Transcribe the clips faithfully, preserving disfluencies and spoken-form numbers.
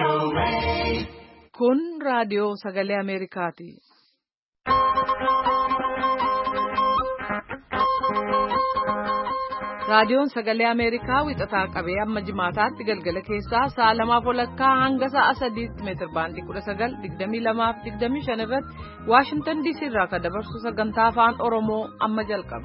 Kun raadiyoo sagalee Ameerikaati. Raadiyoon sagalee Ameerikaa wixataa qabee amma jimaataatti galgala keessaa sa'a lamaaf walakkaa hanga sa'a sadiitti meetir baandii kudha sagal digdamii lamaaf digdamii shan irratti Waashingtan D C irraa kan dabarsu sagantaa afaan Oromoo amma jalqaba.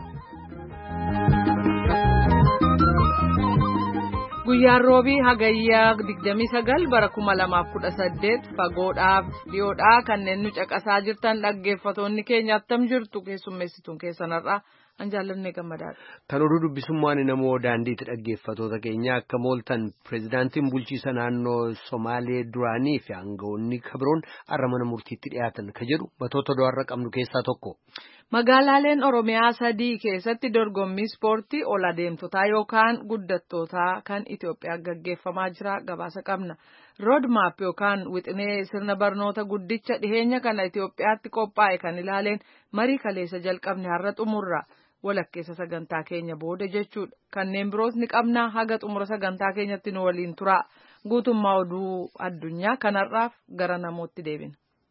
Guyyaan roobii hagayyaa digdamii sagal bara kuma lamaaf kudha saddeet fagoodhaaf dhiyoodhaa kanneen nu caqasaa jirtan dhaggeeffatoonni keenya attam jirtu keessummeessituun keessanarraa anjaalannee gammadaadha. Kan oduu dubbisummaan namoo daandiitti dhaggeeffatoota keenya akka mooltan pireezidaantiin bulchiisa naannoo Somaalee duraanii fi aangawoonni kabiroon har'a mana murtiitti dhiyaatan ka jedhu matoota du'arra qabnu keessaa tokko. Magaalaaleen Oromiyaa sadii keessatti dorgommii ispoortii ol adeemtotaa yookaan guddattootaa kan Itoophiyaa gaggeeffamaa jira gabaasa qabna. Roodmaap yookaan wixinee sirna barnoota guddicha dhiheenya kana Itoophiyaatti qophaa'e kan ilaaleen marii kaleessa jalqabne har'a xumurra. Walakkeessa sagantaa keenya booda jechuudha. Kanneen biroos ni qabna haga xumura sagantaa keenyatti nu waliin tura. Guutummaa oduu addunyaa kanarraaf gara namootti deebina.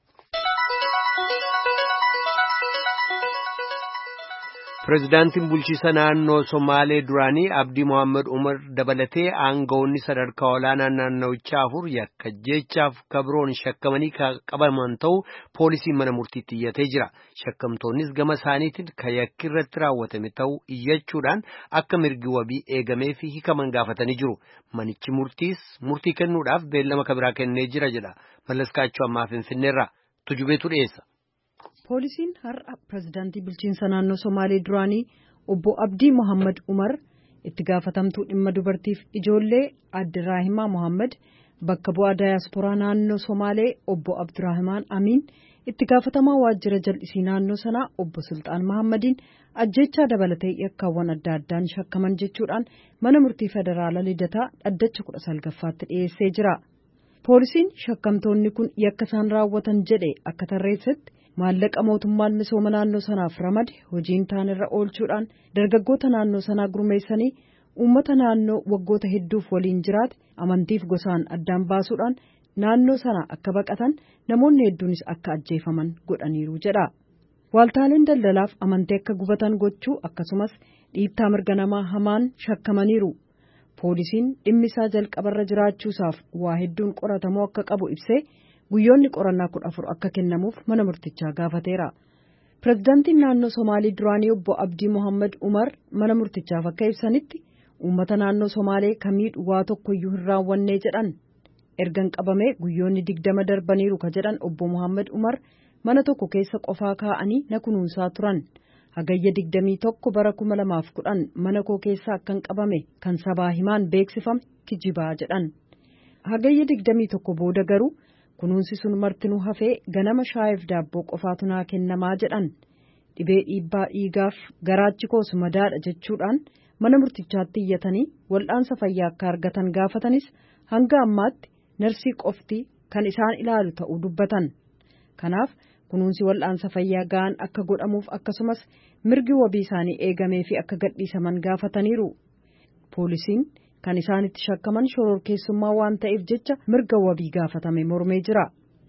Pireezidaantiin bulchiisa naannoo Somaalee duraanii Abdii Mohaammed Umar dabalatee aangawoonni sadarkaa olaanaa naannawichaa afur yakka jechaaf kabiroon shakkamanii qabaman ta'uu poolisiin mana murtiitti iyyatee jira. Shakkamtoonnis gama isaaniitiin kan yakki irratti raawwatame ta'uu iyyachuudhaan akka mirgi wabii eegamee fi hiikaman gaafatanii jiru. Manichi murtiis murtii kennuudhaaf beellama kabiraa kennee jira jedha. Mallaskaachuu ammaa Finfinneerraa tujubeetu dhiyeessa. Poolisiin har'a pireezidaantii bulchiinsa naannoo Somaalee duraanii obbo Abdii Mohaammed Umar itti gaafatamtuu dhimma dubartiif ijoollee Abdiraahimaa Mohaammed bakka bu'aa daayasporaa naannoo Somaalee obbo Abdiraahimaan Amiin itti gaafatamaa waajjira jal'isii naannoo sanaa obbo Sultaan Mohammediin ajjechaa dabalatee yakkaawwan adda addaan shakkaman jechuudhaan mana murtii federaalaa Lidataa dhaddacha kudha salgaffaatti dhiyeessee jira. Poolisiin shakkamtoonni kun yakka isaan raawwatan jedhe akka tarreessetti maallaqa mootummaan misooma naannoo sanaaf ramade hojiin taanirra oolchuudhaan dargaggoota naannoo sanaa gurmeessanii uummata naannoo waggoota hedduuf waliin jiraate amantiif gosaan addaan baasuudhaan naannoo sana akka baqatan namoonni hedduunis akka ajjeefaman godhaniiru jedha. Waaltaaleen daldalaaf amantii akka gubatan gochuu akkasumas dhiittaa mirga namaa hamaan shakkamaniiru. Poolisiin dhimmi isaa jalqabarra jiraachuusaaf waa hedduun qoratamuu akka qabu ibsee guyyoonni qorannaa kudha afur akka kennamuuf mana murtichaa gaafateera. Pireezidaantiin naannoo Somaalii duraanii obbo Abdii Mohaammed Umar mana murtichaaf akka ibsanitti uummata naannoo Somaalee kamiidhu waa tokkoyyuu hin raawwannee jedhan. Ergan qabamee guyyoonni digdama darbaniiru ka jedhan obbo Mohaammed Umar mana tokko keessa qofaa kaa'anii na kunuunsaa turan. Hagayya digdamii tokko bara kuma lamaaf kudhan mana koo keessa akkan qabame kan sabaa himaan beeksifame kijibaa jedhan. Hagayya digdamii tokko booda garuu kunuunsi sun martinuu hafee ganama shaayeef daabboo qofaatu naa kennamaa jedhan. Dhibee dhiibbaa dhiigaaf garaachi koos madaadha jechuudhaan mana murtichaatti iyyatanii wal'aansa fayyaa akka argatan gaafatanis hanga ammaatti narsii qofti kan isaan ilaalu ta'uu dubbatan. Kanaaf kunuunsi wal'aansa fayyaa ga'an akka godhamuuf akkasumas mirgi wabii isaanii eegamee fi akka gadhiisaman gaafataniiru. Poolisiin kan isaanitti shakkaman shororkeessummaa waan ta'eef jecha mirga wabii gaafatame mormee jira.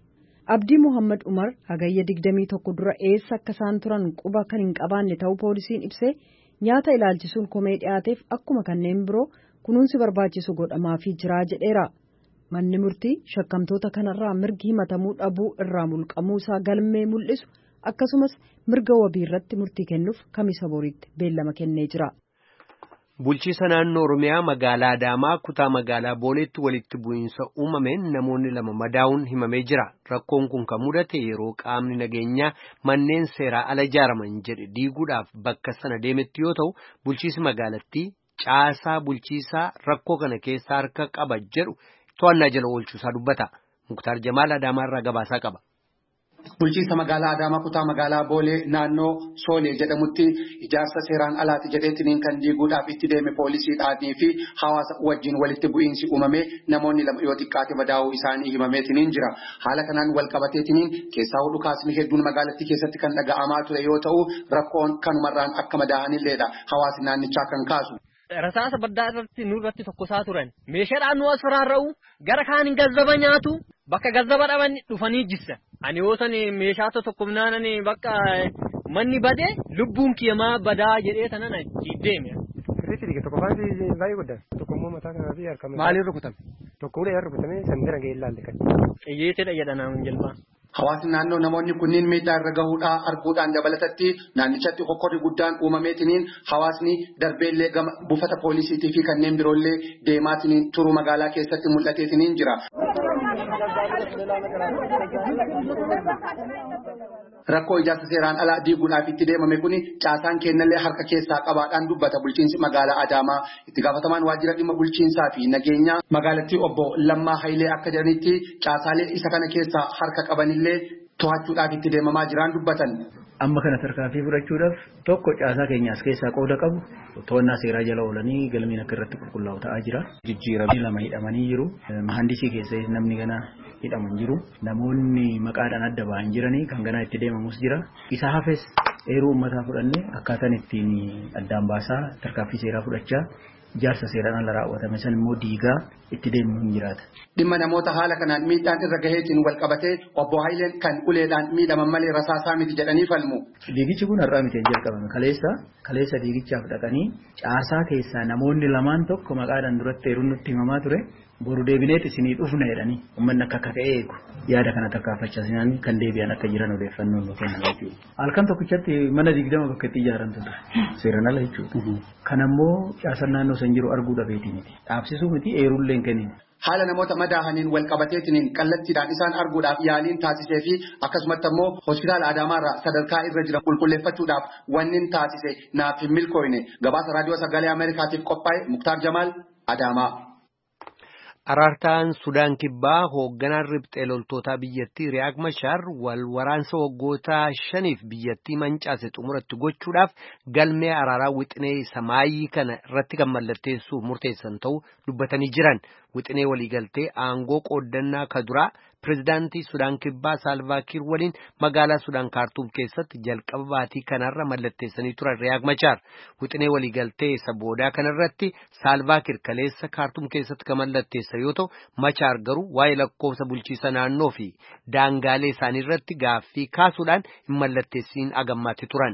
Abdii Mohaammed Umar hagayya digdamii tokko dura eessa akka isaan turan quba kan hin qabaanne ta'uu poolisiin ibsee nyaata ilaalchisuun komee dhiyaateef akkuma kanneen biroo kunuunsi barbaachisu godhamaafii jiraa jedheera. Manni murtii shakkamtoota kanarraa mirgi himatamuu dhabuu irraa mulqamuu isaa galmee mul'isu akkasumas mirga wabii irratti murtii kennuuf kamisa boriitti beellama kennee jira. Bulchiisa naannoo Oromiyaa magaalaa Adaamaa kutaa magaalaa Booleetti walitti bu'iinsa uumameen namoonni lama madaa'uun himamee jira. Rakkoon kun kan mudate yeroo qaamni nageenyaa manneen seeraa ala ijaaraman jedhe diiguudhaaf bakka sana deemetti yoo ta'u bulchiisi magaalattii caasaa bulchiisaa rakkoo kana keessaa harka qaba jedhu to'annaa jala oolchuusaa dubbata. Muktaar Jamaal Adaamaarraa gabaasaa qaba. Bulchiinsa magaalaa Adaamaa kutaa magaalaa Boolee naannoo Soolee jedhamutti ijaarsa seeraan alaati jedheetiniin kan diiguudhaaf itti deeme poolisiidhaanii fi hawaasa wajjin walitti bu'iinsi uumamee namoonni lama yoo xiqqaate madaa'uu isaanii himameetiniin jira. Haala kanaan wal qabateetiniin keessaa dhukaasni hedduun magaalattii keessatti kan dhaga'amaa ture yoo ta'u rakkoon kanumarraan akka madaa'anilleedha hawaasni naannichaa kan kaasu. rasaasa baddaa irratti nurratti tokkosaa turan meeshaadhaan nu asfaraarra'u gara kaan gazzaba nyaatu bakka gazzaba dhaban dhufanii jissa ani yoosan meeshaa tokkumnaan ani bakka manni bade lubbuun kiyamaa badaa jedhee tanan achi deeme Riti dike tokko faati baay'ee guddaa tokkommoo mataa kanaa fi harka maaliin rukutame tokko ulee rukutamee sandira ga'ee ilaalle kan xiyyeetedha jedhanaan jalbaa. Hawaasni naannoo namoonni kunniin miidhaa irra gahuudhaan arguudhaan dabalatatti naannichatti hokkorri guddaan uumameetiniin hawaasni darbeellee gama buufata poolisiitii fi kanneen biroollee deemaatiniin turu magaalaa keessatti mul'ateetiniin jira. Rakkoo ijaarsa seeraan alaa diiguudhaaf itti deemame kuni caasaan kennallee harka keessaa qabaadhaan dubbata bulchiinsi magaalaa Adaamaa itti gaafatamaan waajjira dhimma bulchiinsaa fi nageenyaa magaalattii obbo Lammaa Hayilee akka jedhanitti caasaalee isa kana keessaa harka qabanillee to'achuudhaaf itti deemamaa jiran dubbatan. Amma kana tarkaanfii fudhachuudhaaf tokko caasaa keenya as keessaa qooda qabu to'annaa seeraa jala oolanii galmeen akka irratti qulqullaa'u ta'aa jira. Jijjiiramni lama hidhamanii jiru. Mahandisii keessa namni gana hidhamu jiru. Namoonni maqaadhaan adda ba'an jiranii kan ganaa itti deemamus jira. Isa hafes eeruu uummataa fudhannee akkaataan ittiin addaan baasaa tarkaanfii seeraa fudhachaa ijaarsa seeraan ala raawwatame san immoo diigaa itti deemu hin jiraata. Dhimma namoota haala kanaan miidhaan irra gaheetiin wal qabatee obbo Hayileen kan uleedhaan miidhaman malee rasaasaa miti jedhanii falmu. Diigichi kun har'aa miti hin jalqabame kaleessa kaleessa diigichaaf dhaqanii caasaa keessaa namoonni lamaan tokko maqaadhaan duratti eeruun nutti himamaa ture boru deebineet isinii dhufna jedhanii uummanni akka akka ta'e eegu yaada kana tarkaanfachiisanii kan deebi'an akka jiran odeeffannoon nu kennan jechuudha. Halkan tokkichatti mana digdama bakka itti ijaaramtu ture seeraan ala jechuudha. Kan ammoo caasaan naannoo san jiru arguu dhabeetii miti dhaabsisuu miti eerullee hin kennin. Haala namoota madaahaniin wal qabateetiin kallattiidhaan isaan arguudhaaf yaaliin taasisee fi akkasumatti ammoo hospitaala Adaamaarraa sadarkaa irra jiran qulqulleeffachuudhaaf wanni taasise naaf hin milkooyne gabaasa raadiyoo sagalee Ameerikaatiif qophaa'e Muktaar Jamaal Adaamaa. Araartaan Sudaan Kibbaa hoogganaan riphxee loltootaa biyyattii Riyaak Mashaar wal waraansa waggoota shaniif biyyattii mancaase xumuratti gochuudhaaf galmee araaraa wixinee samaayii kana irratti kan mallatteessuuf murteessan ta'uu dubbatanii jiran. Wixinee waliigaltee aangoo qooddannaa kaduraa pirezidaantii Sudaan Kibbaa Saalvaa Kiir waliin magaalaa Sudaan Kaartuum keessatti jalqaba baatii kanarra mallatteessanii turan Riyaak Mashaar. Wixinee waliigaltee isa boodaa kanarratti Saalvaa Kiir kaleessa Kaartuum keessatti kan mallatteessan yoo ta'u Mashaar garuu waa'ee lakkoofsa bulchiisa naannoo fi daangaalee isaanii irratti gaaffii kaasuudhaan hin mallatteessiin agammaatti turan.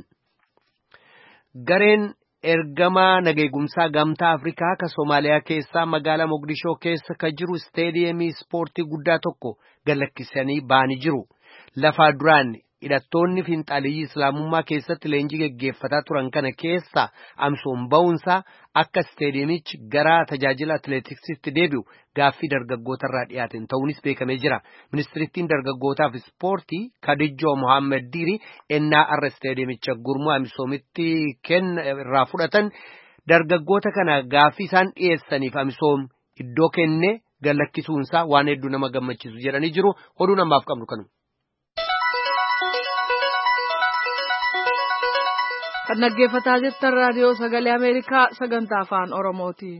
Gareen ergamaa nageegumsaa gamtaa Afrikaa ka Soomaaliyaa keessaa magaalaa Mogadishoo keessa ka jiru isteediyeemii ispoortii guddaa tokko galakkisanii baanii jiru. Lafaa duraan hidhattoonni fiinxaaliyyi islaamummaa keessatti leenjii geggeeffataa turan kana keessa Amsoon ba'uunsaa akka isteediyeemichi gara tajaajila atileetiksiitti deebi'u gaaffii dargaggootarraa dhiyaateen ta'uunis beekamee jira. Ministirittiin dargaggootaaf ispoortii Kadijoo Mohaammed Diiri ennaa arra isteediyeemicha gurmuu Amsoomitti kenna irraa fudhatan dargaggoota kana gaaffii isaan dhiyeessaniif Amsoom iddoo kennee galakkisuunsaa waan hedduu nama gammachiisu jedhanii jiru. Oduu namaaf qabnu kanu. Kan dhaggeeffataa jirtan raadiyoo sagalee Ameerikaa sagantaa afaan Oromooti.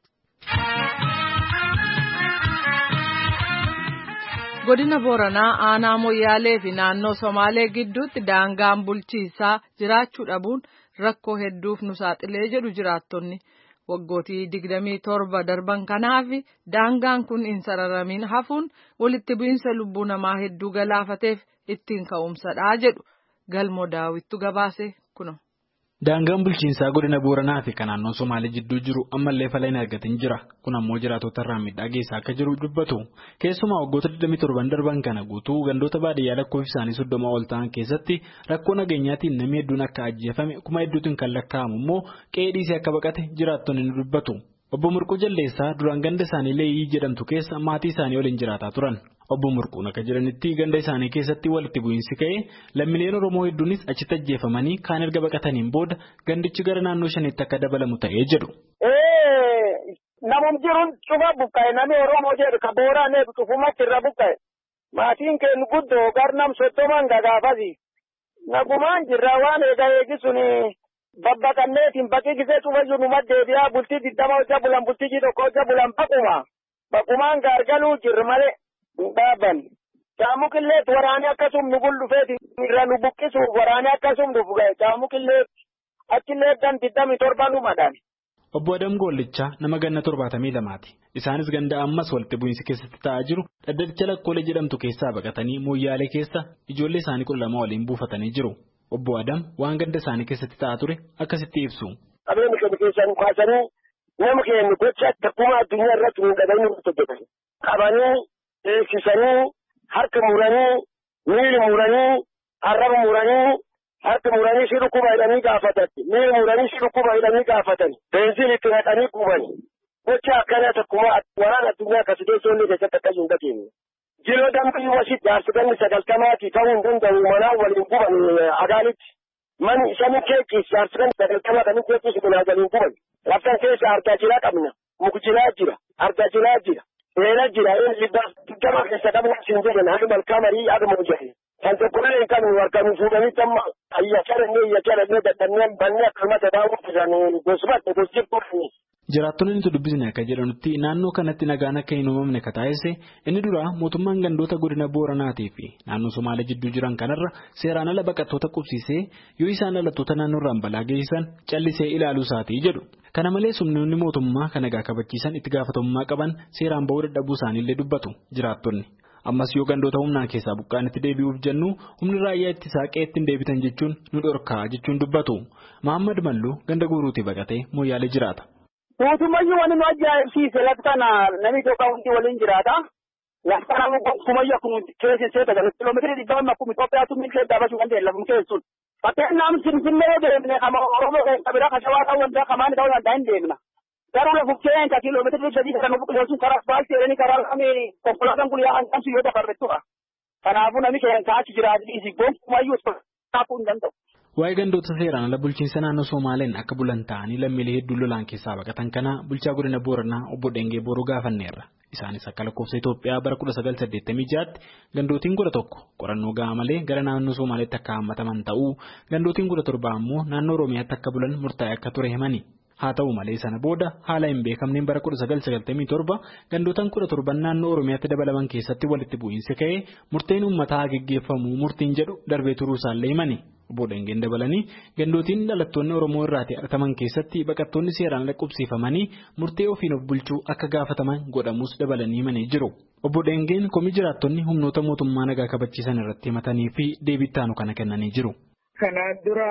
Godina Booranaa aanaa Moyyaalee fi naannoo Somaalee gidduutti daangaan bulchiisaa jiraachuu dhabuun rakkoo hedduuf nu saaxilee jedhu jiraattonni. Waggootii digdamii torba darban kanaaf daangaan kun hin sararamin hafuun walitti bu'iinsa lubbuu namaa hedduu galaafateef ittiin ka'umsadha jedhu Galmoo Daawittu gabaase kuno. Daangaan bulchiinsaa godina Booranaa fi kan naannoo Somaalee jidduu jiru ammallee fala hin argatin jira. Kun ammoo jiraatota irraa miidhaa geessaa akka jiru dubbatu. Keessumaa waggoota digdamii torban darban kana guutuu gandoota baadiyyaa lakkoofsi isaanii soddoma ol ta'an keessatti rakkoo nageenyaatiin namni hedduun akka ajjeefame kuma hedduutiin kan lakkaa'amu immoo qe'ee dhiisee akka baqate jiraattonni ni dubbatu. Obbo Murquu Jalleessaa duraan ganda isaanii Leeyyii jedhamtu keessa maatii isaanii waliin jiraataa turan. Obbo Murquun akka jedhanitti ganda isaanii keessatti walitti bu'iinsi ka'ee lammiileen Oromoo hedduunis achitti ajjeefamanii kaan erga baqataniin booda gandichi gara naannoo shaniitti akka dabalamu ta'ee jedhu. Namum jiruun cufa buqqa'e namni Oromoo jedhu ka Booranee cufumatti irra buqqa'e. Maatiin keenya guddoo garnam soddoman gagaafasi. Nagumaan jirra waan eega eegisuun babbaqanneetiin baqii gisee cufa jiru maddeebiyaa bultii digdama hojja bulan bultii tokko hojja bulan baquma. Baqumaan gaargaluu jirru malee. Dhaaban caamukilleet waraanee akkasum nu buldufeeti irra nu buqqisuuf waraanee akkasum dhufu ga'e caamukilleet achillee dan digdamii torba nu madaan. Obbo Adam Gollichaa nama ganna torbaatamii lamaati. Isaanis ganda ammas walitti bu'iinsi keessatti ta'aa jiru dhaddacha lakkoolee jedhamtu keessaa baqatanii Mooyyaalee keessa ijoollee isaanii kudha lama waliin buufatanii jiru. Obbo Adam waan ganda isaanii keessatti ta'aa ture akkasitti ibsu. Qabeenya keenya keessaan kaasanii nama keenya gocha tokkummaa addunyaa irratti miidhaganii hojjetan. Qabanii eegsisanii harka muranii miila muranii arraba muranii harka muranii si dhukkuba hidhanii gaafatan. Miila muranii si dhukkuba hidhanii gaafatan. Beenziin itti naqanii gubani. Gocha akkanaa tokkummaa waraana addunyaa akkasitee ijoollee keessatti akka hin dhageenye. Jiroo dambii wasitti jaarsiganni sagaltamaatii ta'uu hin danda'u manaa waliin guban agaalitti. Mani isaanii keekis jaarsiganni sagaltamaa kan keekis kunaa galiin guban. Laftan keessa argaa jiraa qabna. Mukjilaa jira. Argaa jiraa jira. Eela jira. Eela libbaa digdama keessa qabna siin jedhan haga malkaa marii agama hojjate. Kan tokkollee hin qabne warqanii fuudhanii tamma ayya carannee ayya carannee dadhabnee bannee akkamata daawwatan gosbatte gosjibbuufni. Jiraattonni nuti dubbisne akka jedhanutti naannoo kanatti nagaan akka hin uumamne ka taasise inni dura mootummaan gandoota godina Booranaatii fi naannoo Somaalee jidduu jiran kanarra seeraan ala baqattoota qubsiisee yoo isaan dhalattoota naannoorraan balaa geessisan callisee ilaaluu isaatii jedhu. Kana malees humnoonni mootummaa kan nagaa kabachiisan itti gaafatamummaa qaban seeraan ba'uu dadhabuu isaaniillee dubbatu jiraattonni. Ammas yoo gandoota humnaan keessaa buqqaanitti deebi'uuf jennu humni raayyaa ittisaa qe'eetti hin deebitan jechuun nu dhorkaa jechuun dubbatu. Mahammad Malluu ganda guuruutii baqatee Mooyyaalee jiraata. Mootummayyuu wani nu ajaa'ibsiise laftana namni Itoophiyaa hundi waliin jiraata. Laftana gonkumayyu akkuma keessa seeta galu kiiloomeetirii digdama akkuma Itoophiyaatu milkee daabachuu kan ta'e lafum keessun. Fakkeenyaaf Finfinnee deemnee kama Oromoo keessa biraa kan Shawaa ta'uu danda'a kamaan ta'uu danda'a hin deemna. Garuu lafum keessa kiiloomeetirii sadii kan buqqisuun karaa asfaaltii jedhanii karaa lamee konkolaataan guyyaa hanqamsu yoo dabarrettudha. Kanaafuu namni keessa achi jiraatu gonkumayyuu taa'uu hin danda'u. Waa'ee gandoota seeraan ala bulchiinsa naannoo Somaaleen akka bulan ta'anii lammiilee hedduu lolaan keessaa baqatan kana bulchaa godina Booranaa obbo Dengee Booruu gaafanneerra. Isaanis akka lakkoofsa Itoophiyaa bara kudha sagal saddeettamii ja'aatti gandootiin kudha tokko qorannoo gahaa malee gara naannoo Somaaleetti akka hammataman ta'uu gandootiin kudha torba ammoo naannoo Oromiyaatti akka bulan murtaa'e akka ture himani. Haa ta'u malee sana booda haala hin beekamneen bara kudha sagal sagaltamii torba gandootaan kudha torban naannoo Oromiyaatti dabalaman keessatti walitti bu'iinsi ka'ee murteen uummataa geggeeffamuu murtiin jedhu darbee turuu isaallee himani. Obbo Dengeen dabalanii gandootiin dhalattoonni Oromoo irraatii argaman keessatti baqattoonni seeraan lakkoofsifamanii murtee ofiin of bulchuu akka gaafataman godhamus dabalanii himanii jiru. Obbo Dengeen komii jiraattonni humnoota mootummaa nagaa kabachiisan irratti himatanii fi deebii ittaanu kana kennanii jiru. Kanaan dura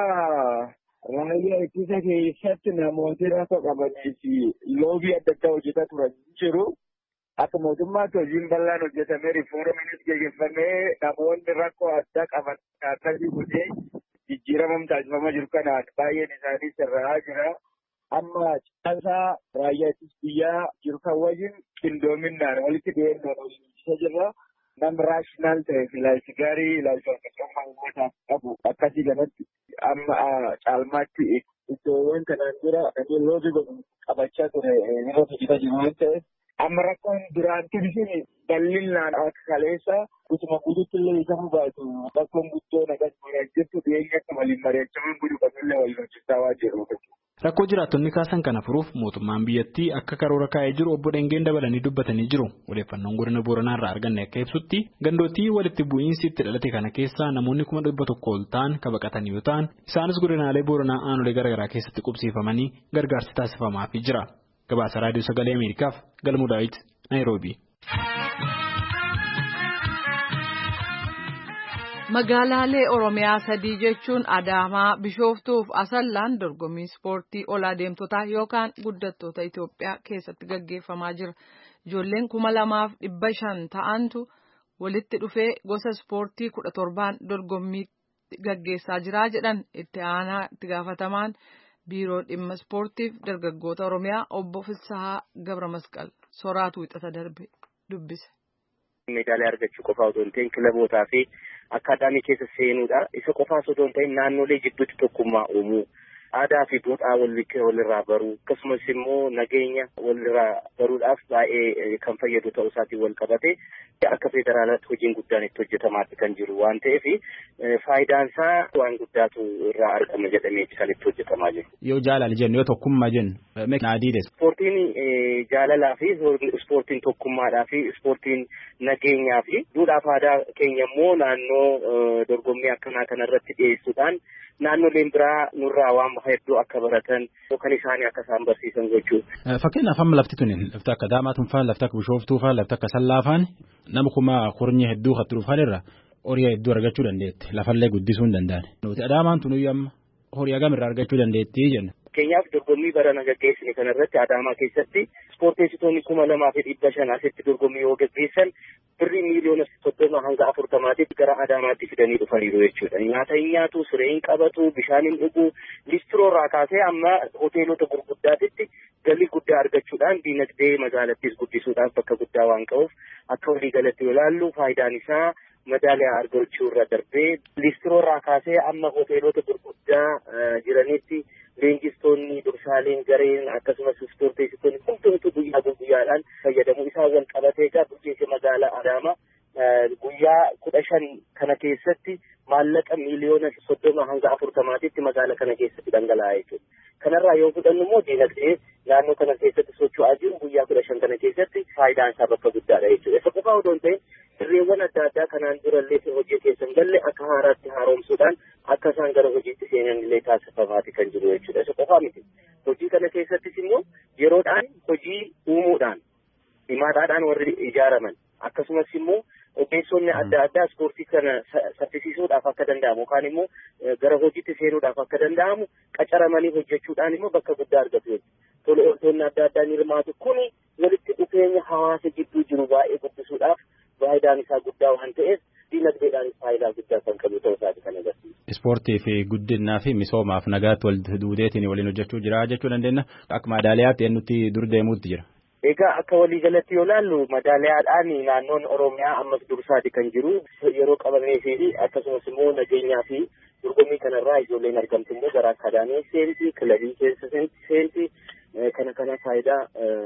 raayyaa ittisa keessatti namooti rakkoo qabanii fi loobii adda addaa hojjetaa turan jiru. Akka mootummaatti hojiin bal'aan hojjetamee riifooramiinis gaggeeffamee namoonni rakkoo addaa qaban akkasii godhee jijjiiramam taasifamaa jiru kanaan baay'een isaanii sirraa jira. Amma caasaa raayyaa ittisa biyyaa jiru kan wajjin qindoominaan walitti dhiyeennaan hojjechaa jirra. Nam raashinaal ta'e ilaalchi gaarii ilaalcha akkasuma uummataaf qabu akkasii kanatti amma caalmaatti iddoowwan kanaan dura namni loobii godhu qabachaa ture yeroo hojjetaa jiru waan ta'eef. Amma rakkoon duraan tibisiin bal'inaan akka kaleessa gutuma guutuutti illee isa baatu rakkoon guddoo nagas mari'achiftu dhiyeenya akka waliin mari'achaman godhu qabnillee waliin hojjechaa waan jedhu. Rakkoo jiraattonni kaasan kana furuuf mootummaan biyyattii akka karoora kaa'ee jiru obbo Dengeen dabalanii dubbatanii jiru. Odeeffannoon godina Booranaa irraa arganne akka ibsutti gandootii walitti bu'iinsi itti dhalate kana keessaa namoonni kuma dhibba tokko ol ta'an kan baqatan yoo ta'an isaanis godinaalee Booranaa aanolee garaagaraa keessatti qubsiifamanii gargaarsi taasifamaafii jira. Gabaasa Raadiyoo Sagalee Ameerikaaf Galmuu Daawit Naayiroobii. Magaalaalee Oromiyaa sadii jechuun Adaamaa, Bishooftuu fi Asallaan dorgommii ispoortii ol adeemtotaa yookaan guddattoota Itoophiyaa keessatti gaggeeffamaa jira. Ijoolleen kuma lamaaf dhibba shan ta'antu walitti dhufee gosa ispoortii kudha torbaan dorgommii gaggeessaa jira jedhan itti aanaa itti gaafatamaan biiroo dhimma ispoortiif dargaggoota Oromiyaa obbo Fissahaa Gabra Masqal soraatu wixata darbe dubbise. Meedaalee argachuu qofaa otoo hin ta'in kilabootaa fi akkaadaamii keessa seenuudha. Isa qofaa otoo hin ta'in naannolee jidduutti tokkummaa uumuu, aadaa fi duudhaa walirraa baruu akkasumas immoo nageenya walirraa baruudhaaf baay'ee kan fayyadu ta'uu isaatiin wal qabate akka federaalaatti hojiin guddaan itti hojjetamaatti kan jiru waan ta'eef faayidaan isaa waan guddaatu irraa argama jedhamee kan itti hojjetamaa jiru. Yoo jaalala jennu yoo tokkummaa jennu naadiides. Ispoortiin jaalalaa fi ispoortiin tokkummaadhaa fi ispoortiin nageenyaa fi duudhaaf aadaa keenya immoo naannoo dorgommii akkanaa kanarratti dhiyeessuudhaan naannoleen biraa nurraa waan hedduu akka baratan yookaan isaanii akka isaan barsiisan jechuudha. Fakkeenyaaf amma lafti tuni lafti akka Daamaatuun fa'aa lafti akka Bishooftuu fa'aa lafti akka Sallaafaan nama kuma kurnyi hedduu kan turuuf irra horii hedduu argachuu dandeetti lafallee guddisuu hin danda'an. Nuti Adaamaan tunuyyuu amma horii hagamirraa argachuu dandeetti jenna. Fakkeenyaaf dorgommii barana gaggeessine kanarratti Adaamaa keessatti ispoorteessitoonni kuma lamaa fi dhibba shan asitti dorgommii yoo gaggeessan birrii miiliyoona soddoma hanga afurtamaatitti gara Adaamaatti fidanii dhufaniiru jechuudha. Nyaata hin nyaatu, siree hin qabatu, bishaan hin dhugu, listiroorraa kaasee amma hoteelota gurguddaatitti galii guddaa argachuudhaan diinagdee magaalattis guddisuudhaaf bakka guddaa waan qabuuf akka waliigalatti yoo ilaallu faayidaan isaa madaaliyaa argachuu irra darbee listiroorraa kaasee amma hoteelota gurguddaa jiranitti leenjistoonni dursaaleen gareen akkasumas ispoorteessitoonni hundumtuu guyyaa guyyaadhaan fayyadamuu isaa wal qabatee egaa bulchiinsa magaalaa Adaamaa guyyaa kudha shan kana keessatti maallaqa miiliyoona soddoma hanga afurtamaatitti magaalaa kana keessatti dhangala'aa jechuudha. Kanarraa yoo fudhannu immoo diinagdee naannoo kana keessatti socho'aa jiru guyyaa kudha shan kana keessatti faayidaan isaa bakka guddaadha jechuudha. Isa qofaa odoo hin ta'in sirreewwan adda addaa kanaan durallee hojii keessa hin galle akka haaraatti haaromsuudhaan akka isaan gara hojiitti seenan illee taasifamaati kan jiru jechuudha. Isa qofaa miti. Hojii kana keessattis immoo yeroodhaan hojii uumuudhaan himaadhaadhaan warri ijaaraman akkasumas immoo ogeessonni adda addaa ispoortii kana saffisiisuudhaaf akka danda'amu yookaan immoo gara hojiitti seenuudhaaf akka danda'amu qacaramanii hojjechuudhaan immoo bakka guddaa argatu jechuudha. Tola ooltonni adda addaa ni hirmaatu kuni walitti dhufeenya hawaasa gidduu jiru baay'ee guddisuudhaaf faayidaan isaa guddaa waan ta'eef diinagdeedhaanis faayidaa guddaa kan qabu ta'uu isaati kan agarsiisu. Ispoortii fi guddinaa fi misoomaaf nagaatti wal duudeetiin waliin hojjechuu jira jechuu dandeenya. Akka madaaliyaatti eenyutti dur deemuutti jira. Egaa akka waliigalatti yoo ilaallu madaaliyaadhaan naannoon Oromiyaa ammas dursaati kan jiru yeroo qabamee fi akkasumas immoo nageenyaa fi dorgommii kanarraa ijoolleen argamtu immoo gara akaadaamii seentii kilabii keessa seentii kana kana faayidaa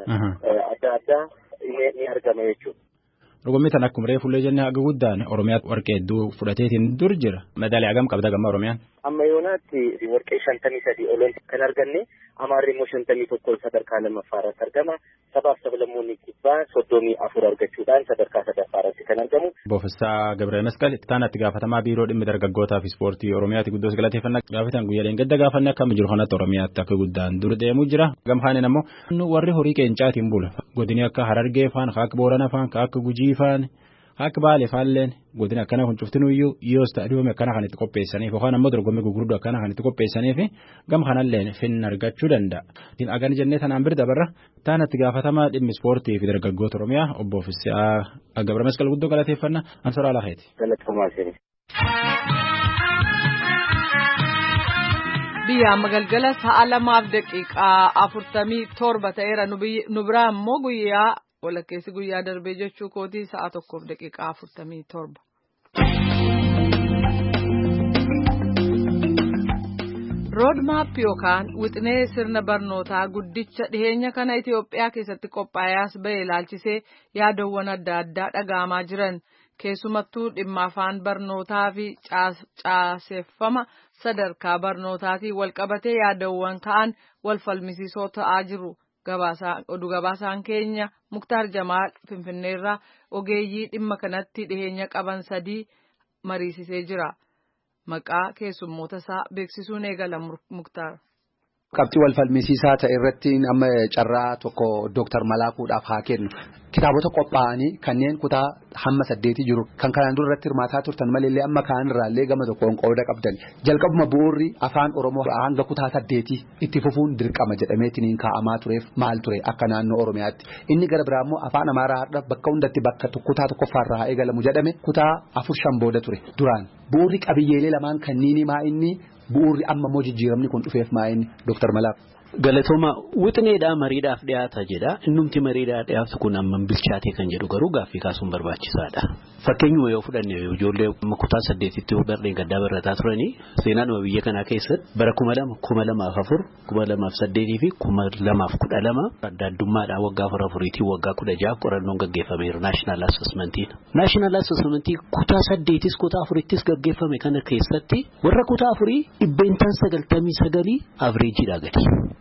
adda addaa ni argama jechuudha. Dorgommii tan akkuma reefullee jennee haga guddaan Oromiyaa warqee hedduu fudhateetiin dur jira. Madaaliyaa hagam qabda gamma Oromiyaan? Amma yoonaatti warqee shantamii sadii oloon kan arganne Amaarri immoo shantamii tokko sadarkaa lammaffaarratti argama. Sabaaf sablammoonni kibbaa soddomii afur argachuudhaan sadarkaa sadaffaarratti kan argamu. Boofessaa Gabreel Masqal itti itti gaafatamaa biiroo dhimma dargaggootaa fi ispoortii Oromiyaatti guddoos galateeffannaa gaafatan guyyaaleen gadda gaafanne akkam jiru kanatti Oromiyaatti akka guddaan dur deemuu jira. Gamhaaniin ammoo warri horii qeencaatiin bula. Godini akka Harargee faan, akka Boorana faan, akka Gujii faan, akka Baalee faalleen godina akkana kun cuftinuyyuu yoo istaadiyoomii akkana kan itti qopheessaniif yookaan ammoo dorgommii gurguddoo akkana kan itti qopheessaniif gam kanallee finna argachuu danda'a. Din agan jennee tanaan bira dabarra taanatti gaafatamaa dhimmi ispoortii fi dargaggoota Oromiyaa obbo Fissaa Gabreel Masqal guddoo galateeffannaa Ansoraa Laheeti. Biyya amma galgala sa'a lamaaf daqiiqaa afurtamii torba ta'eera nu biraa immoo guyyaa walakkeessi guyyaa darbee jechuu kootii sa'a tokkoof daqiiqaa afurtamii torba. Roodmaap yookaan wixinee sirna barnootaa guddicha dhiheenya kana Itoophiyaa keessatti qophaa'ee ba'e ilaalchisee yaadawwan adda addaa dhaga'amaa jiran. Keessumattuu dhimma afaan barnootaa fi caaseffama sadarkaa barnootaatiin walqabatee yaadawwan ka'an wal falmisiisoo ta'aa jiru. Oduu gabaasaan keenya Muktaar Jamaal Finfinneerraa ogeeyyii dhimma kanatti dhiheenya qaban sadii mariisisee jira. Maqaa keessummoota isaa beeksisuun eegala Muktaar. Qabxii wal falmisiisaa ta'e irratti amma carraa tokko Dooktar Malaakuudhaaf haa kennu. Kitaabota qophaa'anii kanneen kutaa hamma saddeetii jiru kan kanaan dura irratti hirmaataa turtan malee amma kaan irraallee gama tokkoon qooda qabdan. Jalqabuma bu'uurri afaan Oromoo hanga kutaa saddeetii itti fufuun dirqama jedhameetiin kaa'amaa tureef maal ture akka naannoo Oromiyaatti. Inni gara biraa immoo afaan Amaaraadha bakka hundatti bakka kutaa tokkoffaarraa haa eegalamu jedhame kutaa afur shan booda ture duraan. Bu'uurri qabiyyeelee lamaan kanniini maa inni bu'uurri amma immoo jijjiiramni kun dhufeef maa inni Dooktar Malaak. Galatooma wixineedhaa mariidhaaf dhiyaata jedha innumti mariidhaa dhiyaatu kun amma bilchaatee kan jedhu garuu gaaffii kaasuun barbaachisaadha. Fakkeenyuma yoo fudhanne ijoollee kutaa saddeetitti darleen gaddaa barataa turanii seenaadhuma biyya kanaa keessatti bara kuma lama kuma lamaaf afur kuma lamaaf saddeetii fi kuma lamaaf kudha lama adda addummaadhaan waggaa afur afuriitii waggaa kudha jaha qorannoon gaggeeffameera naashinaal assessmentiin. Naashinaal assessmentii kutaa saddeetis kutaa afurittis gaggeeffame kana keessatti warra kutaa afurii dhibbeentaan sagaltamii sagalii avreejiidhaa gadi.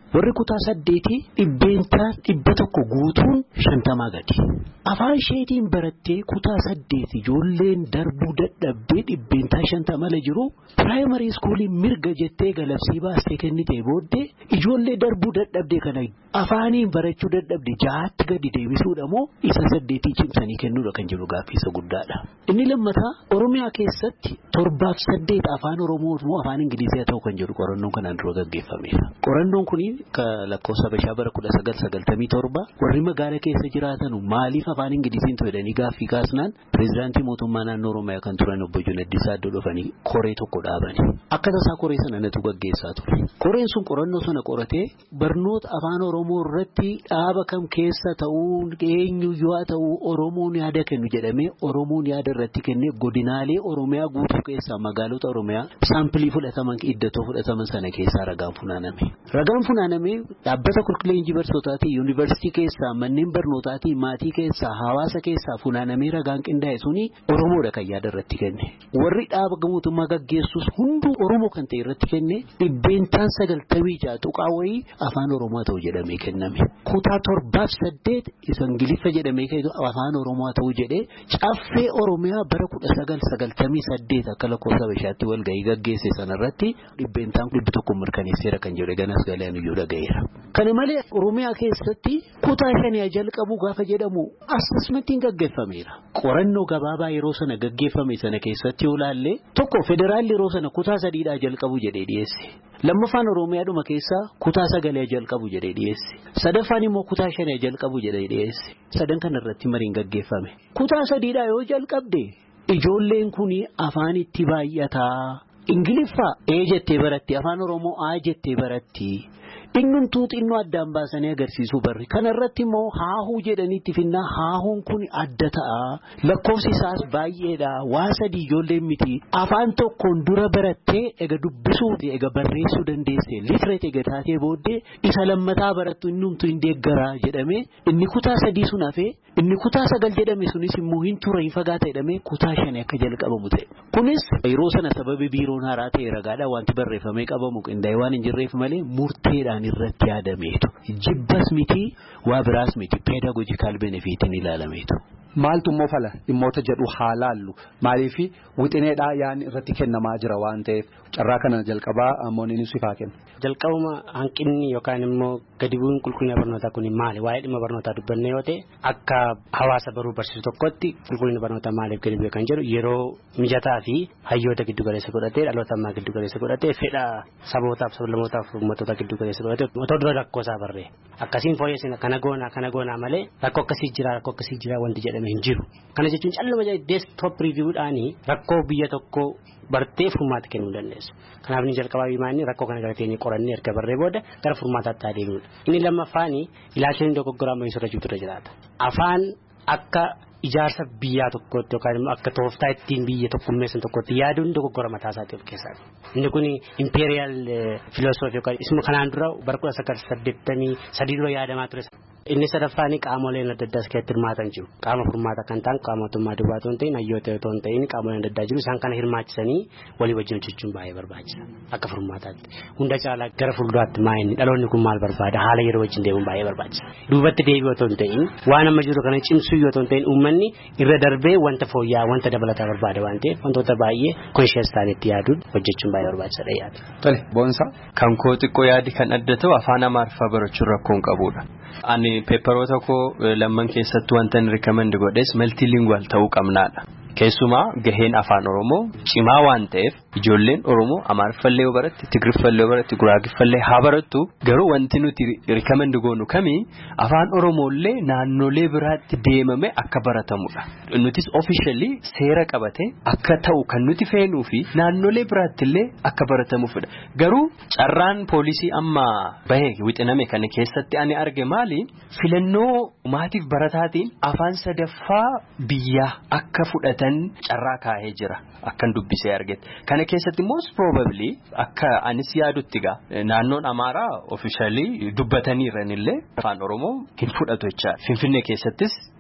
warri kutaa saddeetii dhibbeentaa dhibba tokko guutuun shantamaa gadi. Afaan isheetiin barattee kutaa saddeeti ijoolleen darbuu dadhabdee dhibbeentaa shantamala jiru piraayimarii iskuulii mirga jettee galabsii baastee kennitee booddee ijoollee darbuu dadhabdee kana afaaniin barachuu dadhabde jahaatti gadi deebisuudha moo isa saddeetii cimsanii kennuudha kan jiru gaaffiisa guddaadha. Inni lammataa Oromiyaa keessatti torbaaf saddeet afaan Oromoo moo afaan Ingilizii ta'uu kan jiru qorannoon kanaan dura gaggeeffameera. Qorannoon kun lakkoofsa bashaa bara kudha sagal sagaltamii torba warri magaalaa keessa jiraatan maaliif afaan Ingiliziin ta'edhanii gaaffii kaasnaan pireezidaantii mootummaa naannoo Oromiyaa kan turan obbo Junaddii Saaddoo dhufanii koree tokko dhaabani. Akka tasaa koree sana natu gaggeessaa ture. Koreen sun qorannoo sana qoratee barnoota afaan Oromoo irratti dhaaba kam keessa ta'uu eenyuyyuu haa ta'uu Oromoon yaada kennu jedhamee Oromoon yaada irratti kennee godinaalee Oromiyaa guutuu keessaa magaalota Oromiyaa saampilii fudhataman iddatoo fudhataman sana keessaa ragaan funaaname. Ragaan funaaname dhaabbata qulqulleenjii barsiisotaatii yuunivarsiitii keessaa manneen barnootaatii maatii keessaa hawaasa keessaa funaanamee ragaan qindaa'e suni Oromoodha kan yaada irratti kenne. Warri dhaaba mootummaa gaggeessus hunduu Oromoo kan ta'e irratti kenne dhibbeentaan sagaltamii ja'a tuqaa wayii afaan Oromoo ta'uu jedhamee kenname. Kutaa torbaaf saddeet isa Ingiliffa jedhamee kennu afaan Oromoo ta'uu jedhee caffee Oromiyaa bara kudha sagal sagaltamii saddeet akka lakkoofsa bashaatti wal gahii gaggeesse sanarratti dhibbeentaan dhibbi tokko mirkaneesseera kan jedhe ganas galaan iyyuu dhaga'eera. Kana malee Oromiyaa keessatti kutaa shanii jalqabu gaafa jedhamu assessmentiin gaggeeffameera. Qorannoo gabaabaa yeroo sana gaggeeffame sana keessatti yoo laalle tokko federaalli yeroo sana kutaa sadiidhaa jalqabu jedhee dhiyeesse. Lammaffaan Oromiyaadhuma keessaa kutaa sagalee jalqabu jedhee dhiyeesse. Sadaffaan immoo kutaa shanii jalqabu jedhee dhiyeesse. Sadan kanarratti mariin gaggeeffame. Kutaa sadiidhaa yoo jalqabde ijoolleen kun afaan itti baay'ataa. Ingiliffaa ee jettee baratti afaan Oromoo aa jettee baratti. Innumtuu xinnoo addaan baasanii agarsiisuu barri. Kanarratti immoo haahuu jedhaniitti finnaa haahuun kun adda ta'a. Lakkoofsi isaas baay'eedha. Waa sadii ijoolleen miti. Afaan tokkoon dura barattee ega dubbisuu ega barreessuu dandeesse. Litireet ega taatee booddee isa lammataa barattu innumtuu hin deeggaraa jedhamee inni kutaa sadii sun hafee inni kutaa sagal jedhame sunis immoo hin ture hin fagaata jedhamee kutaa shanii akka jalqabamu ta'e. Kunis yeroo sana sababii biiroon haaraa ta'e ragaadha wanti barreeffamee qabamu qindaa'e waan hin jirreef malee murteedhaan irratti yaadameetu jibbas miti waa biraas miti pedagogical benefitiin ilaalameetu. Maaltu immoo fala dhimmoota jedhu haa laallu maaliif wixineedhaa yaan irratti kennamaa jira waan ta'eef carraa kana jalqabaa ammoo inni sifaa kenna. Jalqabuma hanqinni yookaan immoo gadi bu'uun qulqullina barnootaa kun maali waa'ee dhimma barnootaa dubbanne yoo ta'e akka hawaasa baruu barsiisu tokkotti qulqullina barnootaa maaliif gadi bu'e kan jedhu yeroo mijataa fi hayyoota giddu galeessa godhatee dhaloota ammaa giddu galeessa godhatee fedha sabootaaf sablammootaaf uummattoota giddu galeessa godhatee otoo dura rakkoo isaa barree akkasiin fooyyessina kana goonaa kana goonaa malee rakkoo akkasii jira rakkoo akkasii jira wanti jedhame hin jiru. Kana jechuun calluma desktop review'dhaanii rakkoo biyya tokko bartee furmaata kennuu dandeessu. Kanaaf ni jalqabaa himaanii rakkoo kana garatee ni qorannee erga barree booda gara furmaataatti adeemuudha. Inni lammaffaani ilaalcha dogoggoraa ma'iinsa irra jirtu jiraata. Afaan akka ijaarsa biyyaa tokkotti yookaan immoo akka tooftaa ittiin biyya tokkummeessan tokkotti yaaduun dogoggora mataa isaatii of keessaa. Inni kun imperial philosophy yookaan isuma kanaan dura bara kudha sagal saddeettamii sadii dura yaadamaa ture. Inni sadaffaan qaamoleen adda addaa keessatti hirmaatan jiru. Qaama furmaata kan ta'an qaama mootummaa duwwaa otoo hin ta'in hayyoota otoo hin ta'in qaamoleen adda addaa jiru isaan kana hirmaachisanii walii wajjin hojjechuun baay'ee barbaachisa akka furmaataatti. Hunda caalaa gara fuulduraatti maa'inni dhaloonni kun maal barbaada haala yeroo wajjin deemuun baay'ee barbaachisa. Duubatti deebi'u otoo hin ta'in waan amma jiru kana cimsuu otoo hin ta'in uummanni irra darbee wanta fooyya'aa wanta dabalataa barbaada waan ta'eef wantoota baay'ee conscious ta'anitti yaaduun hojjechuun baay'ee barbaachisaadha yaada. Tole boonsaa. Kan koo xiqqoo yaadi kan adda ta'u afaan Amaariffaa barachuun rakkoon qabudha. Ani peeparoota koo lamman keessatti wanta inni recommend godhes multilingual ta'uu qabnaadha. Keessumaa gaheen afaan Oromoo cimaa waan ta'eef ijoolleen Oromoo Amaariffallee yoo baratti Tigriffallee yoo baratti Guraagiffallee haa barattu garuu wanti nuti recommend goonu kamii afaan Oromoollee naannolee biraatti deemame akka baratamudha. Nutis officially seera qabatee akka ta'u kan nuti feenuu fi naannolee biraattillee akka baratamuufidha. Garuu carraan poolisii amma bahee wixiname kana keessatti ani arge maali filannoo maatiif barataatiin afaan sadaffaa biyyaa akka fudhatan carraa kaa'ee jira akkan dubbisee argate. Kana keessatti most probably akka anis yaadutti gaa naannoon Amaaraa officially dubbataniiranillee afaan Oromoo hin fudhatu jecha Finfinnee keessattis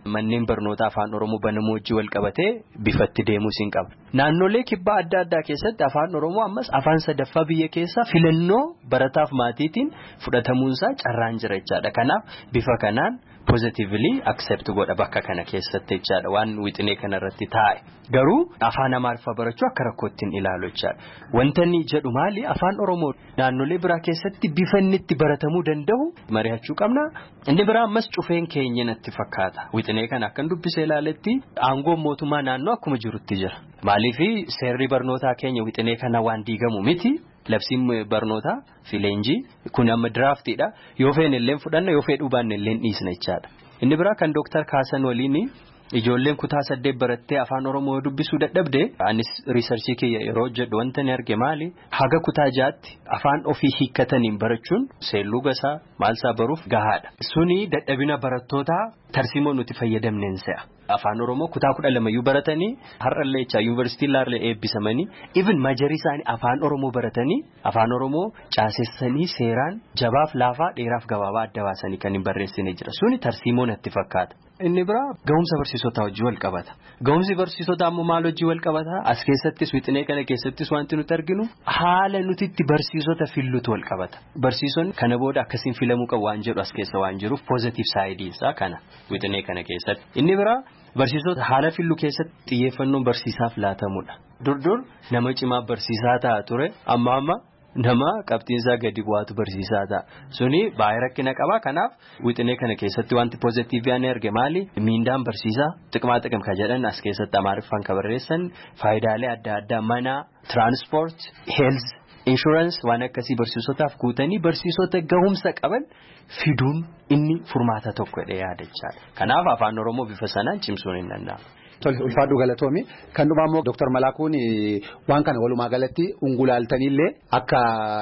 manneen barnoota afaan Oromoo banamuu wajjin wal qabatee bifatti deemuu siin qaba. Naannolee kibbaa adda addaa keessatti afaan Oromoo ammas afaan sadaffaa biyya keessaa filannoo barataaf maatiitiin fudhatamuunsaa carraan jira jechaadha. Kanaaf bifa kanaan positively accept godha bakka kana keessatti jechaadha waan wixinee kanarratti taa'e. Garuu afaan Amaariffaa barachuu akka rakkootti hin ilaalu jechaadha. Wanta inni jedhu maali afaan Oromoo naannolee biraa keessatti bifa inni itti baratamuu danda'u mari'achuu qabna. Inni biraa ammas cufeen keenya natti fakkaata. Wixinee kana akkan dubbisee ilaaletti aangoo mootummaa naannoo akkuma jirutti jira. Maaliif seerri barnootaa keenya wixinee kana waan diigamu miti. Labsiin barnootaa fileenjii kun amma draaftiidha. Yoo feene illee fudhanna yoo fedhuu baanne illee dhiisna jechaadha. Inni biraa kan Dooktar Kaasan waliin ijoolleen kutaa saddeet barattee afaan Oromoo dubbisuu dadhabde anis riisarchii kiyya yeroo jedhu wanta ni arge maali haga kutaa jaatti afaan ofii hiikkataniin barachuun seelluu gasaa maalsaa baruuf gahaadha. Suni dadhabina barattootaa tarsiimoo nuti fayyadamneen se'a. Afaan Oromoo kutaa kudha lamayyuu baratanii har'allee jecha yuunivarsiitii laallee eebbisamanii even majarii isaanii afaan Oromoo baratanii afaan Oromoo caasessanii seeraan jabaaf laafaa dheeraaf gabaabaa adda baasanii kan hin barreessine jira. Suni tarsiimoo natti fakkaata. Inni biraa ga'umsa barsiisotaa wajjin wal qabata. Ga'umsi barsiisotaa ammoo maal wajjin wal qabata? As keessattis wixinee kana keessattis wanti nuti arginu haala nuti itti barsiisota filluutu wal qabata. Barsiisonni kana booda akkasiin filamuu qabu waan jedhu as keessa waan jiruuf positive side isaa kana wixinee kana keessatti. Inni biraa barsiisota haala fillu keessatti xiyyeeffannoon barsiisaaf laatamudha. Durdur nama cimaa barsiisaa ta'a ture amma amma nama qabxiinsaa gadi bu'aatu barsiisaa ta'a. Suni baay'ee rakkina qaba. Kanaaf wixinee kana keessatti wanti pozitiivii ani arge maali? Miindaan barsiisaa xiqqaa xiqqam kan jedhan as keessatti Amaariffaan kan barreessan faayidaalee adda addaa mana, transport, health, insurance waan akkasii barsiisotaaf guutanii barsiisota gahumsa qaban fiduun inni furmaata tokko jedhee yaadachaadha. Kanaaf afaan Oromoo bifa sanaan cimsuun hin danda'amu. Tole ulfaadhu galatoomi kan dhumaa immoo Dooktar Malaakuun waan kana walumaa galatti ungulaaltaniillee akka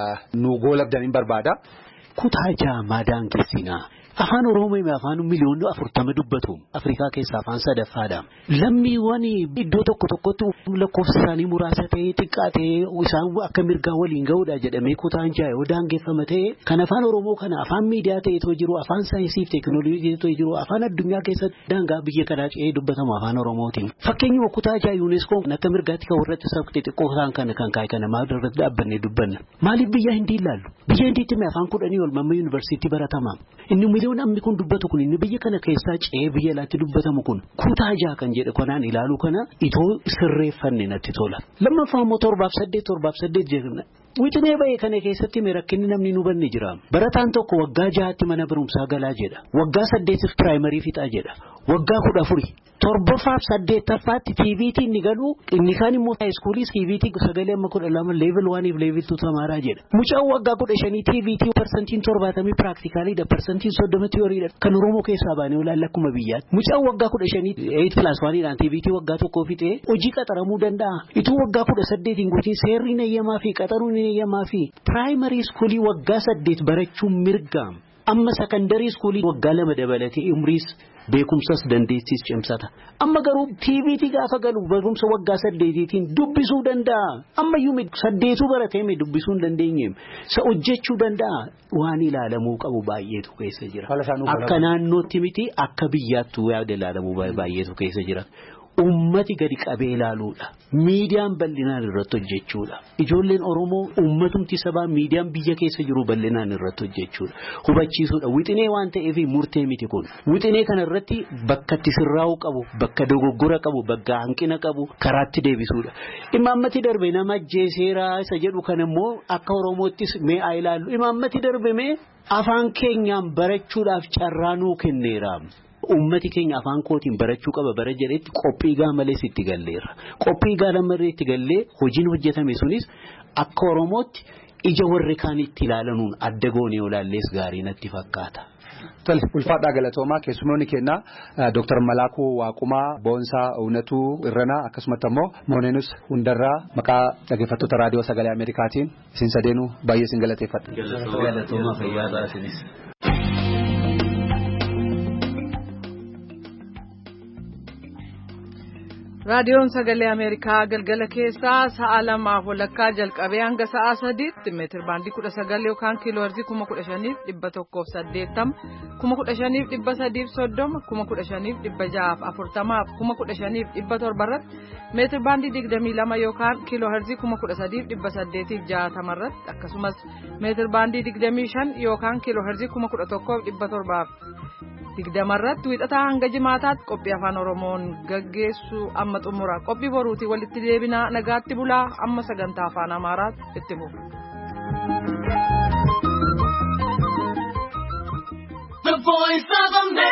nu goolabdaniin barbaada. Kutaa jaamaa daangessinaa. Afaan Oromoo fi afaan miliyoonni afurtama dubbatu Afrikaa keessaa afaan sadaffaadha. Lammiiwwan iddoo tokko tokkotti lakkoofsa isaanii muraasa ta'ee xiqqaa ta'ee isaan akka mirgaa waliin ga'uudha jedhamee kutaan jaayoo daangeffama ta'ee kan afaan Oromoo kana afaan miidiyaa ta'eetoo jiru afaan saayinsii fi teekinooloojii ta'eetoo jiru afaan addunyaa keessatti daangaa biyya kanaa ce'ee dubbatamu afaan Oromootiin. Fakkeenyuma kutaa jaa yuuneeskoo akka mirgaatti kan warratti sabqee xiqqoo isaan kana kan kaa'e kana maal irratti dhaabbannee dubbanna. Maaliif biyya Hindii ilaallu? Biyya Hindiitti afaan kudhanii ol mamma yuunivarsiitii baratama. Inni miliyoon ammi kun dubbatu kun inni biyya kana keessaa ce'ee biyya alaatti dubbatamu kun kutaa jaa kan jedhe kanaan ilaalu kana itoo sirreeffanne natti tola. Lammaffaa immoo torbaaf saddeet torbaaf saddeet jedhna. Wixinee baay'ee kana keessatti rakkinni namni nu banne jira. Barataan tokko waggaa jahaatti mana barumsaa galaa jedha. Waggaa saddeetiif piraayimarii fixaa jedha. Waggaa kudha afuri. Torbaffaaf saddeettaffaatti T V T inni galu inni kaan immoo haayiskuulii T V T sagalee amma kudha lama level one if level two tamaaraa jedha. Mucaan waggaa kudha shanii T V T persentiin torbaatamii piraaktikaalidha persentiin soddoma tiyooriidha kan Oromoo keessaa baanee olaanaa akkuma biyyaatti. Mucaan waggaa kudha shanii eight plus one dhaan T V T waggaa tokkoo fixee hojii qaxaramuu danda'a. Ituu waggaa kudha saddeetiin guutiin seerri nayyamaa fi qaxaruun nayyamaa fi piraayimarii iskuulii waggaa saddeet barachuun mirgaam. Amma sekondarii iskuulii waggaa lama dabalatee umriis beekumsas dandeettis cimsata. Amma garuu T V T gaafa galu barumsa waggaa saddeetiitiin dubbisuu danda'a. Amma yuumi saddeetu baratee mee dubbisuu hin dandeenye. Sa hojjechuu danda'a. Waan ilaalamuu qabu baay'eetu keessa jira. Akka naannootti miti akka biyyaattuu yaada ilaalamuu baay'eetu keessa jira. Ummati gadi qabee ilaaluudha. Miidiyaan bal'inaan irratti hojjechuudha. Ijoolleen Oromoo ummatumti sabaa miidiyaan biyya keessa jiru bal'inaan irratti hojjechuudha. Hubachiisuudha. Wixinee waan ta'eef murtee miti kun. Wixinee kana irratti bakka itti sirraa'uu qabu, bakka dogoggora qabu, bakka hanqina qabu karaatti deebisuudha. Imaammati darbe nama ajjeeseeraa isa jedhu kan immoo akka Oromoottis mee haa ilaallu. Imaammati darbe mee afaan keenyaan barachuudhaaf carraa nuu kenneera. Ummati keenya afaan kootiin barachuu qaba bara jedhetti qophii gaa malee sitti galleera. Qophii gaa lamarree itti gallee hojiin hojjetame sunis akka Oromootti ija warri kaanitti ilaalanuun adda goonee olaallees gaarii natti fakkaata. Tole ulfaadhaa galatoomaa keessummoonni kennaa Dooktar Malaakuu Waaqumaa Boonsaa Unatuu Irranaa akkasumas immoo Mooneenus Hundarraa maqaa dhaggeeffattoota raadiyoo sagalee Ameerikaatiin isin sadeenuu baay'ee isin galateeffadha. Galatoomaa fayyaa taasinis. Raadiyoon Sagalee Ameerikaa galgala keessaa sa'a lamaaf walakkaa jalqabee hanga sa'a sadiitti meetir baandii kudha sagal yookaan kiiloo heerzii kuma kudha shaniif dhibba tokkoof saddeettama, kuma kudha shaniif dhibba sadiif soddoma, kuma kudha shaniif dhibba ja'aaf afurtamaaf, kuma kudha shaniif dhibba torba irratti meetir baandii digdamii lama yookaan kiiloo heerzii kuma kudha sadiif dhibba saddeetiif jaatama irratti akkasumas meetir baandii digdamii shan yookaan kiiloo heerzii kuma kudha tokkoof dhibba torbaaf. digdama irratti wiixataa hanga jimaataatti qophii afaan oromoon gaggeessu amma xumura qophii boruutii walitti deebinaa nagaatti bulaa amma sagantaa afaan amaaraatti itti fufu. The Voice of America.